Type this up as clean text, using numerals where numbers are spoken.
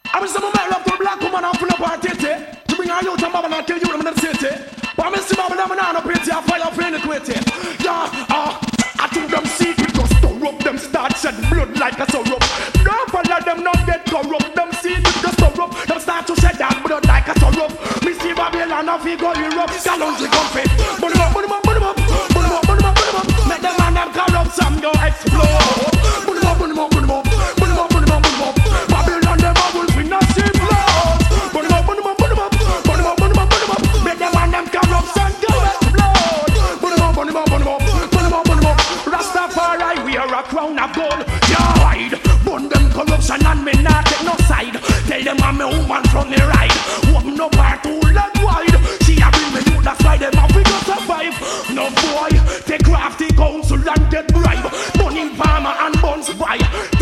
I was some man love to a black woman and full of her titty. To bring her youth and Babylon and kill you in the city. But I miss Babylon and no pretty, I fire for iniquity. Yeah, I think them secret just corrupt. Them start shed blood like a syrup. Don't follow them, not get corrupt. Them secret just corrupt. Them start to shed that blood like a syrup. Me see Babylon and figure Europe. Gallons we comfy. Burn them up, burn them up, burn them up. Burn them up, burn them up, burn them up. Make them and them corrupt, some go explode. Burn them up, burn them up, burn them up. Burn them up, burn them up, burn them up. Babylon them a wolf in a sheep clothes. Burn them up, burn them up, burn them up. Burn them up, burn them up, burn them up. Make them and them corrupt, some go explode. Burn them up, burn them up, burn them up. Burn them up, burn them up. Rastafari, we are a crown of gold. You hide, burn them corruption and me not take no side. Tell them I'm a woman from the ride. Open up her too lot wide. She a bring me youth, that's why them a we go survive. No boy, take crafty counsel and get bribe. Burning farmer and buns by.